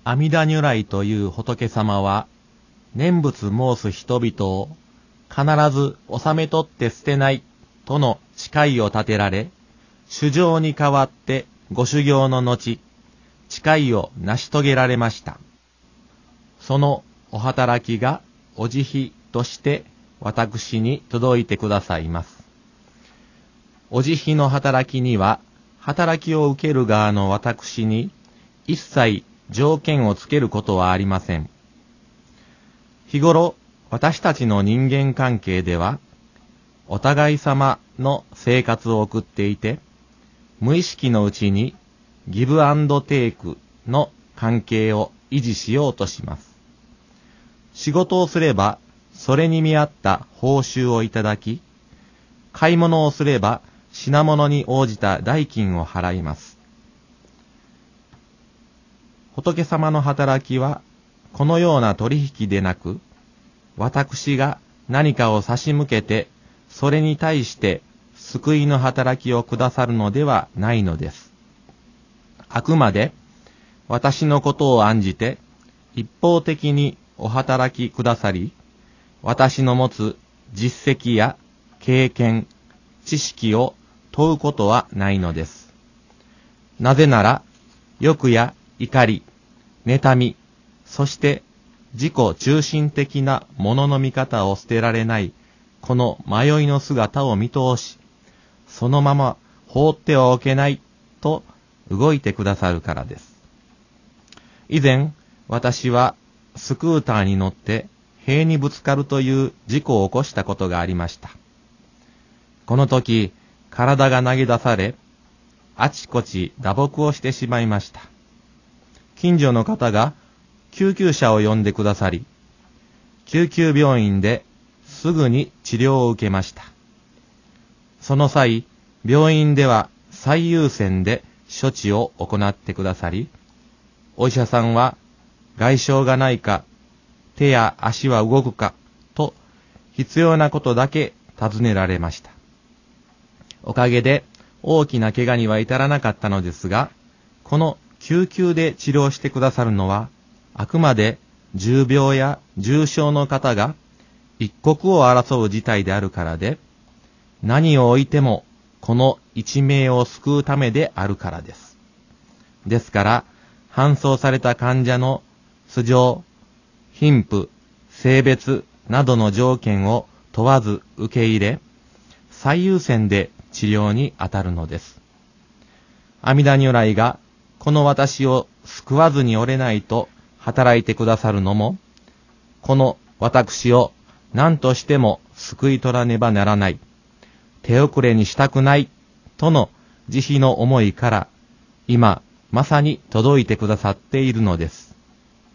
阿弥陀如来という仏様は、念仏申す人々を必ず収め取って捨てないとの誓いを立てられ、衆生に代わってご修行の後、誓いを成し遂げられました。そのお働きがお慈悲として私に届いてくださいます。お慈悲の働きには、働きを受ける側の私に一切条件をつけることはありません。日頃、私たちの人間関係では、お互い様の生活を送っていて、無意識のうちにギブアンドテイクの関係を維持しようとします。仕事をすれば、それに見合った報酬をいただき、買い物をすれば、品物に応じた代金を払います。仏様の働きは、このような取引でなく、私が何かを差し向けて、それに対して救いの働きをくださるのではないのです。あくまで、私のことを案じて、一方的にお働きくださり、私の持つ実績や経験、知識を問うことはないのです。なぜなら、欲や怒り、妬み、そして自己中心的なものの見方を捨てられないこの迷いの姿を見通し、そのまま放ってはおけないと動いてくださるからです。以前、私はスクーターに乗って塀にぶつかるという事故を起こしたことがありました。この時、体が投げ出され、あちこち打撲をしてしまいました。近所の方が救急車を呼んでくださり、救急病院ですぐに治療を受けました。その際、病院では最優先で処置を行ってくださり、お医者さんは外傷がないか、手や足は動くかと必要なことだけ尋ねられました。おかげで大きな怪我には至らなかったのですが、この救急で治療してくださるのは、あくまで重病や重症の方が一刻を争う事態であるからで、何をおいてもこの一命を救うためであるからです。ですから、搬送された患者の素性、貧富、性別などの条件を問わず受け入れ、最優先で治療に当たるのです。阿弥陀如来がこの私を救わずにおれないと働いてくださるのも、この私を何としても救い取らねばならない、手遅れにしたくないとの慈悲の思いから、今まさに届いてくださっているのです。